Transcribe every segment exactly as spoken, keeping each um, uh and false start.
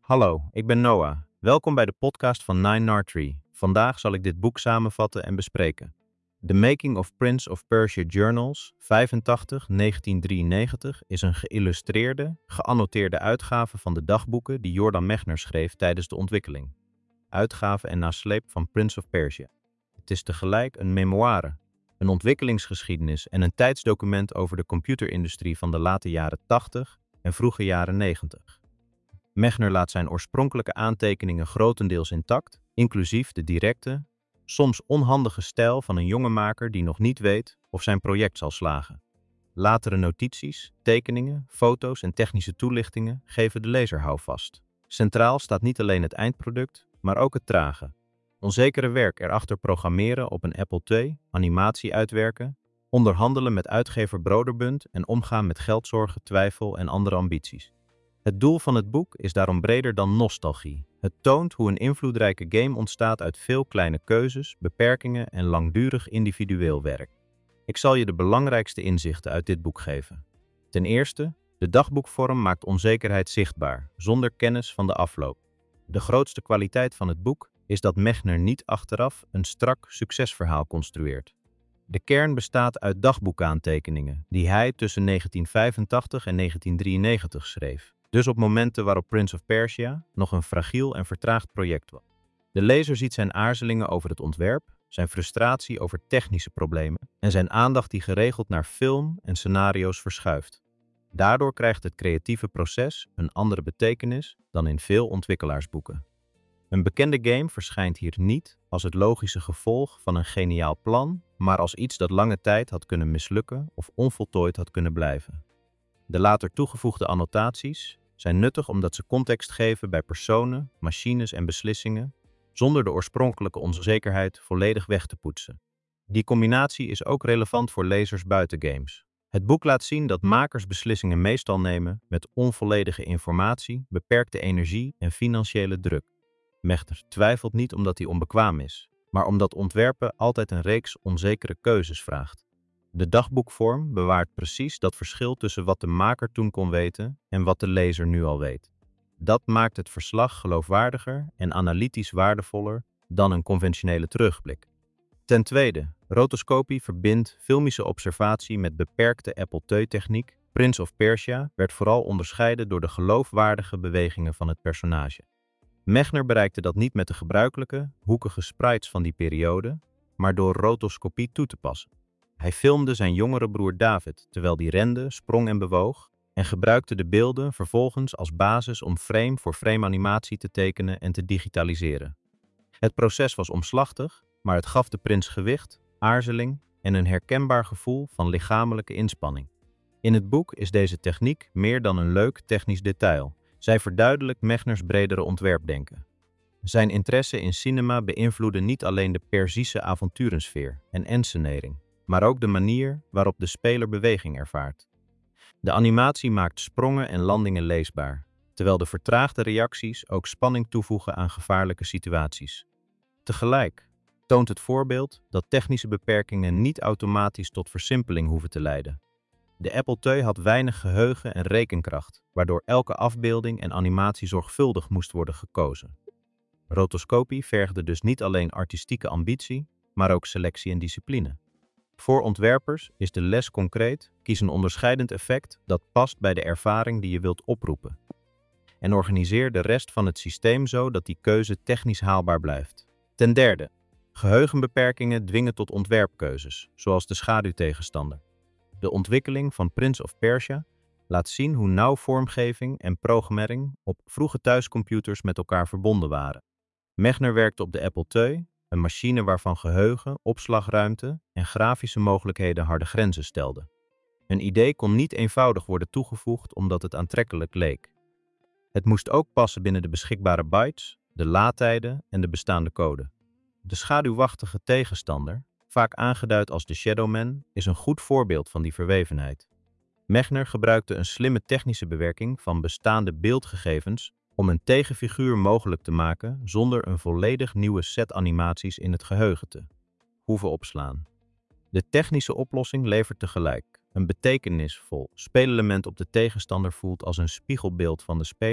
Hallo, ik ben Noah. Welkom bij de podcast van Nine Nartree. Vandaag zal ik dit boek samenvatten en bespreken. The Making of Prince of Persia Journals, vijfentachtig tot negentien drieënnegentig, is een geïllustreerde, geannoteerde uitgave van de dagboeken die Jordan Mechner schreef tijdens de ontwikkeling. Uitgave en nasleep van Prince of Persia. Het is tegelijk een memoire, een ontwikkelingsgeschiedenis en een tijdsdocument over de computerindustrie van de late jaren tachtig en vroege jaren negentig. Mechner laat zijn oorspronkelijke aantekeningen grotendeels intact, inclusief de directe, soms onhandige stijl van een jonge maker die nog niet weet of zijn project zal slagen. Latere notities, tekeningen, foto's en technische toelichtingen geven de lezer houvast. Centraal staat niet alleen het eindproduct, maar ook het trage, onzekere werk erachter programmeren op een Apple twee, animatie uitwerken, onderhandelen met uitgever Broderbund en omgaan met geldzorgen, twijfel en andere ambities. Het doel van het boek is daarom breder dan nostalgie. Het toont hoe een invloedrijke game ontstaat uit veel kleine keuzes, beperkingen en langdurig individueel werk. Ik zal je de belangrijkste inzichten uit dit boek geven. Ten eerste, de dagboekvorm maakt onzekerheid zichtbaar, zonder kennis van de afloop. De grootste kwaliteit van het boek is dat Mechner niet achteraf een strak succesverhaal construeert. De kern bestaat uit dagboekaantekeningen, die hij tussen negentien vijfentachtig en negentien drieënnegentig schreef. Dus op momenten waarop Prince of Persia nog een fragiel en vertraagd project was. De lezer ziet zijn aarzelingen over het ontwerp, zijn frustratie over technische problemen en zijn aandacht die geregeld naar film en scenario's verschuift. Daardoor krijgt het creatieve proces een andere betekenis dan in veel ontwikkelaarsboeken. Een bekende game verschijnt hier niet als het logische gevolg van een geniaal plan, maar als iets dat lange tijd had kunnen mislukken of onvoltooid had kunnen blijven. De later toegevoegde annotaties zijn nuttig omdat ze context geven bij personen, machines en beslissingen, zonder de oorspronkelijke onzekerheid volledig weg te poetsen. Die combinatie is ook relevant voor lezers buiten games. Het boek laat zien dat makers beslissingen meestal nemen met onvolledige informatie, beperkte energie en financiële druk. Mechner twijfelt niet omdat hij onbekwaam is, maar omdat ontwerpen altijd een reeks onzekere keuzes vraagt. De dagboekvorm bewaart precies dat verschil tussen wat de maker toen kon weten en wat de lezer nu al weet. Dat maakt het verslag geloofwaardiger en analytisch waardevoller dan een conventionele terugblik. Ten tweede, rotoscopie verbindt filmische observatie met beperkte Apple twee-techniek. Prince of Persia werd vooral onderscheiden door de geloofwaardige bewegingen van het personage. Mechner bereikte dat niet met de gebruikelijke, hoekige sprites van die periode, maar door rotoscopie toe te passen. Hij filmde zijn jongere broer David terwijl die rende, sprong en bewoog en gebruikte de beelden vervolgens als basis om frame voor frame animatie te tekenen en te digitaliseren. Het proces was omslachtig, maar het gaf de prins gewicht, aarzeling en een herkenbaar gevoel van lichamelijke inspanning. In het boek is deze techniek meer dan een leuk technisch detail. Zij verduidelijkt Mechners bredere ontwerpdenken. Zijn interesse in cinema beïnvloedde niet alleen de Perzische avonturensfeer en ensenering, maar ook de manier waarop de speler beweging ervaart. De animatie maakt sprongen en landingen leesbaar, terwijl de vertraagde reacties ook spanning toevoegen aan gevaarlijke situaties. Tegelijk toont het voorbeeld dat technische beperkingen niet automatisch tot versimpeling hoeven te leiden. De Apple twee had weinig geheugen en rekenkracht, waardoor elke afbeelding en animatie zorgvuldig moest worden gekozen. Rotoscopie vergde dus niet alleen artistieke ambitie, maar ook selectie en discipline. Voor ontwerpers is de les concreet: kies een onderscheidend effect dat past bij de ervaring die je wilt oproepen. En organiseer de rest van het systeem zo dat die keuze technisch haalbaar blijft. Ten derde, geheugenbeperkingen dwingen tot ontwerpkeuzes, zoals de schaduwtegenstander. De ontwikkeling van Prince of Persia laat zien hoe nauw vormgeving en programmering op vroege thuiscomputers met elkaar verbonden waren. Mechner werkte op de Apple twee, een machine waarvan geheugen, opslagruimte en grafische mogelijkheden harde grenzen stelden. Een idee kon niet eenvoudig worden toegevoegd omdat het aantrekkelijk leek. Het moest ook passen binnen de beschikbare bytes, de laadtijden en de bestaande code. De schaduwachtige tegenstander, vaak aangeduid als de Shadowman, is een goed voorbeeld van die verwevenheid. Mechner gebruikte een slimme technische bewerking van bestaande beeldgegevens om een tegenfiguur mogelijk te maken zonder een volledig nieuwe set animaties in het geheugen te hoeven opslaan. De technische oplossing levert tegelijk een betekenisvol speelelement op de tegenstander voelt als een spiegelbeeld van de speler,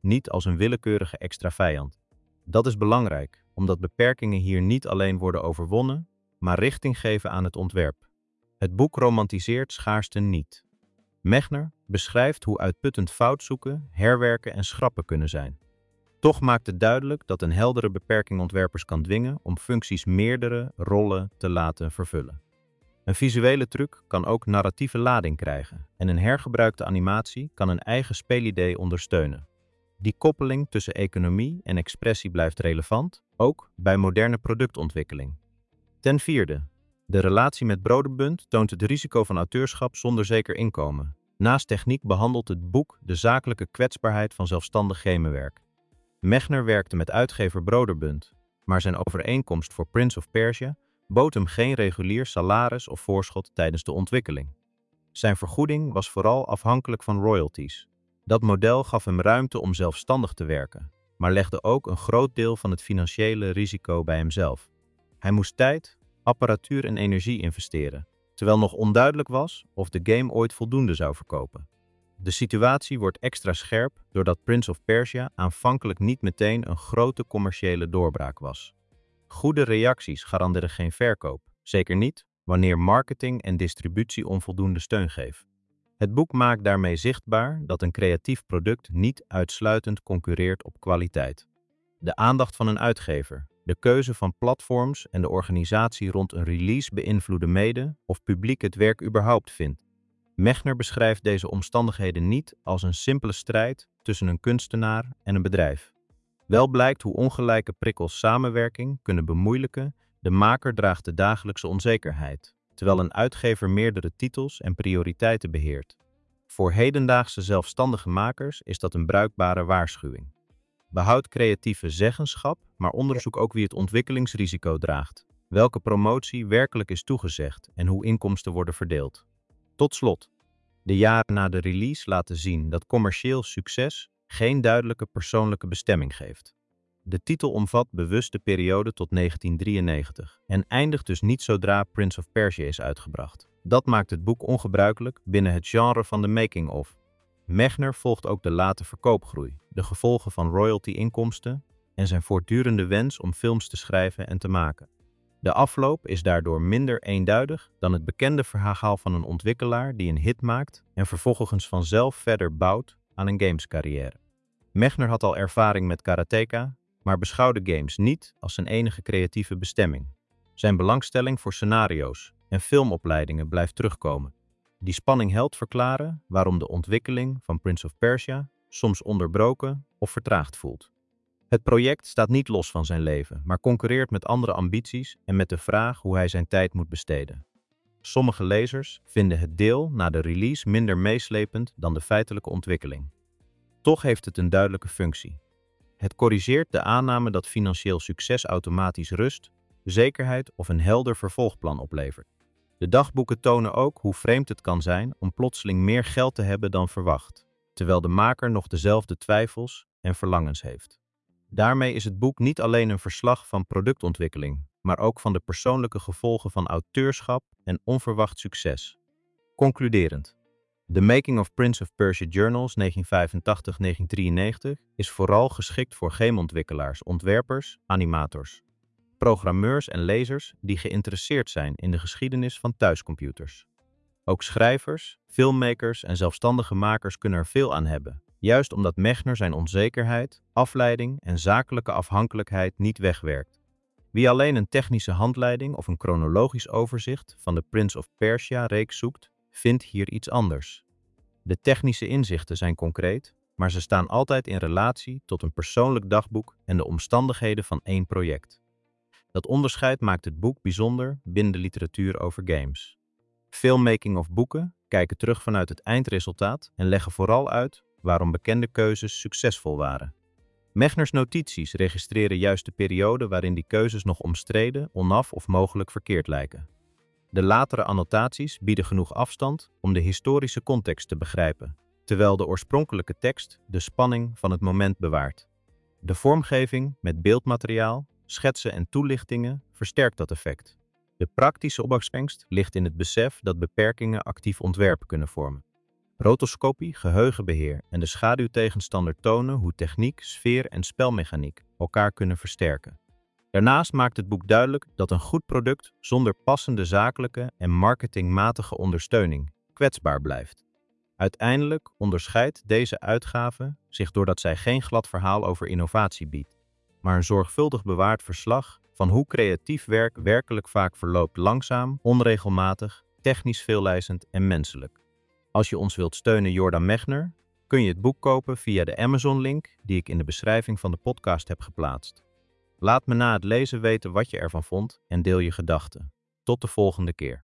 niet als een willekeurige extra vijand. Dat is belangrijk, omdat beperkingen hier niet alleen worden overwonnen, maar richting geven aan het ontwerp. Het boek romantiseert schaarste niet. Mechner beschrijft hoe uitputtend fout zoeken, herwerken en schrappen kunnen zijn. Toch maakt het duidelijk dat een heldere beperking ontwerpers kan dwingen om functies meerdere rollen te laten vervullen. Een visuele truc kan ook narratieve lading krijgen en een hergebruikte animatie kan een eigen speelidee ondersteunen. Die koppeling tussen economie en expressie blijft relevant, ook bij moderne productontwikkeling. Ten vierde, de relatie met Broderbund toont het risico van auteurschap zonder zeker inkomen. Naast techniek behandelt het boek de zakelijke kwetsbaarheid van zelfstandig gamewerk. Mechner werkte met uitgever Broderbund, maar zijn overeenkomst voor Prince of Persia bood hem geen regulier salaris of voorschot tijdens de ontwikkeling. Zijn vergoeding was vooral afhankelijk van royalties. Dat model gaf hem ruimte om zelfstandig te werken, maar legde ook een groot deel van het financiële risico bij hemzelf. Hij moest tijd, apparatuur en energie investeren, terwijl nog onduidelijk was of de game ooit voldoende zou verkopen. De situatie wordt extra scherp doordat Prince of Persia aanvankelijk niet meteen een grote commerciële doorbraak was. Goede reacties garanderen geen verkoop, zeker niet wanneer marketing en distributie onvoldoende steun geven. Het boek maakt daarmee zichtbaar dat een creatief product niet uitsluitend concurreert op kwaliteit. De aandacht van een uitgever, de keuze van platforms en de organisatie rond een release beïnvloeden mede of publiek het werk überhaupt vindt. Mechner beschrijft deze omstandigheden niet als een simpele strijd tussen een kunstenaar en een bedrijf. Wel blijkt hoe ongelijke prikkels samenwerking kunnen bemoeilijken, de maker draagt de dagelijkse onzekerheid, terwijl een uitgever meerdere titels en prioriteiten beheert. Voor hedendaagse zelfstandige makers is dat een bruikbare waarschuwing. Behoud creatieve zeggenschap, maar onderzoek ook wie het ontwikkelingsrisico draagt, welke promotie werkelijk is toegezegd en hoe inkomsten worden verdeeld. Tot slot, de jaren na de release laten zien dat commercieel succes geen duidelijke persoonlijke bestemming geeft. De titel omvat bewust de periode tot negentien drieënnegentig en eindigt dus niet zodra Prince of Persia is uitgebracht. Dat maakt het boek ongebruikelijk binnen het genre van de making-of. Mechner volgt ook de late verkoopgroei, de gevolgen van royalty-inkomsten en zijn voortdurende wens om films te schrijven en te maken. De afloop is daardoor minder eenduidig dan het bekende verhaal van een ontwikkelaar die een hit maakt en vervolgens vanzelf verder bouwt aan een gamescarrière. Mechner had al ervaring met karateka, maar beschouwde games niet als zijn enige creatieve bestemming. Zijn belangstelling voor scenario's en filmopleidingen blijft terugkomen. Die spanning helpt verklaren waarom de ontwikkeling van Prince of Persia soms onderbroken of vertraagd voelt. Het project staat niet los van zijn leven, maar concurreert met andere ambities en met de vraag hoe hij zijn tijd moet besteden. Sommige lezers vinden het deel na de release minder meeslepend dan de feitelijke ontwikkeling. Toch heeft het een duidelijke functie. Het corrigeert de aanname dat financieel succes automatisch rust, zekerheid of een helder vervolgplan oplevert. De dagboeken tonen ook hoe vreemd het kan zijn om plotseling meer geld te hebben dan verwacht, terwijl de maker nog dezelfde twijfels en verlangens heeft. Daarmee is het boek niet alleen een verslag van productontwikkeling, maar ook van de persoonlijke gevolgen van auteurschap en onverwacht succes. Concluderend. The Making of Prince of Persia Journals negentien vijfentachtig tot negentien drieënnegentig is vooral geschikt voor gameontwikkelaars, ontwerpers, animators, programmeurs en lezers die geïnteresseerd zijn in de geschiedenis van thuiscomputers. Ook schrijvers, filmmakers en zelfstandige makers kunnen er veel aan hebben, juist omdat Mechner zijn onzekerheid, afleiding en zakelijke afhankelijkheid niet wegwerkt. Wie alleen een technische handleiding of een chronologisch overzicht van de Prince of Persia-reeks zoekt, vindt hier iets anders. De technische inzichten zijn concreet, maar ze staan altijd in relatie tot een persoonlijk dagboek en de omstandigheden van één project. Dat onderscheid maakt het boek bijzonder binnen de literatuur over games. Veel making-of boeken kijken terug vanuit het eindresultaat en leggen vooral uit waarom bekende keuzes succesvol waren. Mechners notities registreren juist de periode waarin die keuzes nog omstreden, onaf of mogelijk verkeerd lijken. De latere annotaties bieden genoeg afstand om de historische context te begrijpen, terwijl de oorspronkelijke tekst de spanning van het moment bewaart. De vormgeving met beeldmateriaal, schetsen en toelichtingen versterkt dat effect. De praktische opbouwsangst ligt in het besef dat beperkingen actief ontwerp kunnen vormen. Rotoscopie, geheugenbeheer en de schaduwtegenstander tonen hoe techniek, sfeer en spelmechaniek elkaar kunnen versterken. Daarnaast maakt het boek duidelijk dat een goed product zonder passende zakelijke en marketingmatige ondersteuning kwetsbaar blijft. Uiteindelijk onderscheidt deze uitgave zich doordat zij geen glad verhaal over innovatie biedt, maar een zorgvuldig bewaard verslag van hoe creatief werk werkelijk vaak verloopt: langzaam, onregelmatig, technisch veeleisend en menselijk. Als je ons wilt steunen, Jordan Mechner, kun je het boek kopen via de Amazon-link die ik in de beschrijving van de podcast heb geplaatst. Laat me na het lezen weten wat je ervan vond en deel je gedachten. Tot de volgende keer.